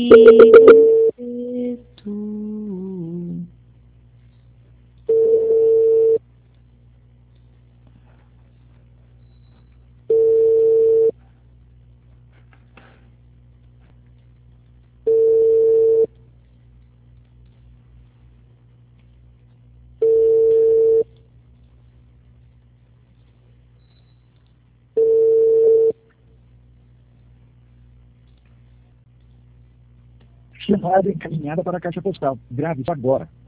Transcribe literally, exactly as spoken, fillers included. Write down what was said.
Figueiredo. Chamada encaminhada para a caixa postal. Grave isso agora.